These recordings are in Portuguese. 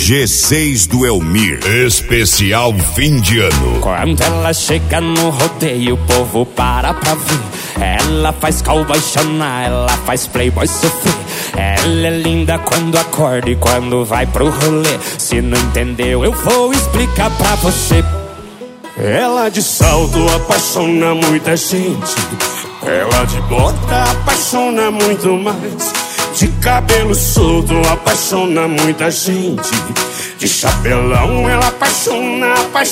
G6 do Elmir, especial fim de ano. Quando ela chega no rodeio, o povo para pra ver. Ela faz cowboy chorar, ela faz playboy sofrer. Ela é linda quando acorda e quando vai pro rolê. Se não entendeu, eu vou explicar pra você. Ela de salto apaixona muita gente. Ela de bota apaixona muito mais. De cabelo solto apaixona muita gente. De chapelão ela apaixona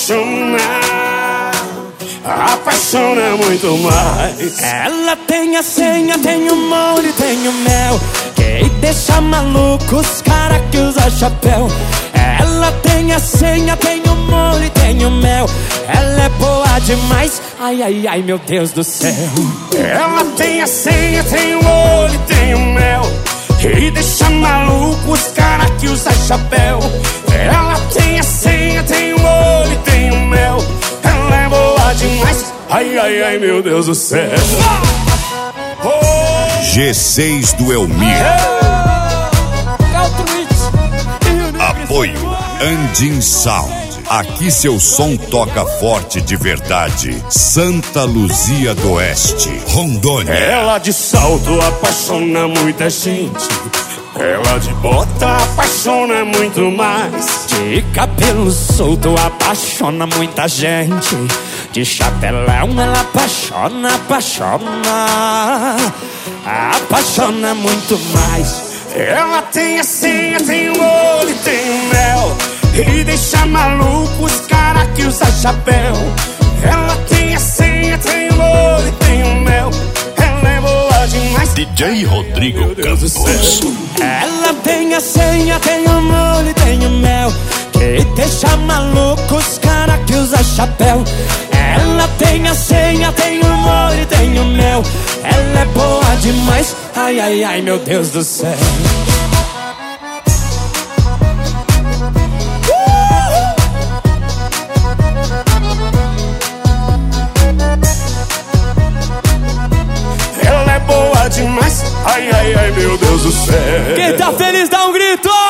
muito mais. Ela tem a senha, tem o molho, tem o mel, que deixa maluco os cara que usa chapéu. Ela tem a senha, tem o molho, tem o mel. Ela é boa demais, ai, ai, ai, meu Deus do céu. Ela tem a senha, tem o molho, tem o mel, e deixa maluco os cara que usa chapéu. Ela tem a senha, tem o molho, tem o mel. Ela é boa demais, ai, ai, ai, meu Deus do céu. G6 do Elmir. Apoio Andin Sound. Aqui seu som toca forte de verdade. Santa Luzia do Oeste, Rondônia. Ela de salto apaixona muita gente. Ela de bota apaixona muito mais. De cabelo solto apaixona muita gente. De chapelão ela apaixona muito mais. Ela tem a senha, tem o olho, tem o mel, e deixa maluco os cara que usa chapéu. Ela tem a senha, tem o olho, tem o mel. Ela é boa demais, DJ Rodrigo Campos. Ela tem a senha, tem o molho, tem o mel, que deixa maluco os cara que usa chapéu. Ela tem a senha, tem o molho, tem o mel. Ela é boa demais, ai, ai, ai, meu Deus do céu. Ela é boa demais, ai, ai, ai, meu Deus do céu. Quem tá feliz dá um grito!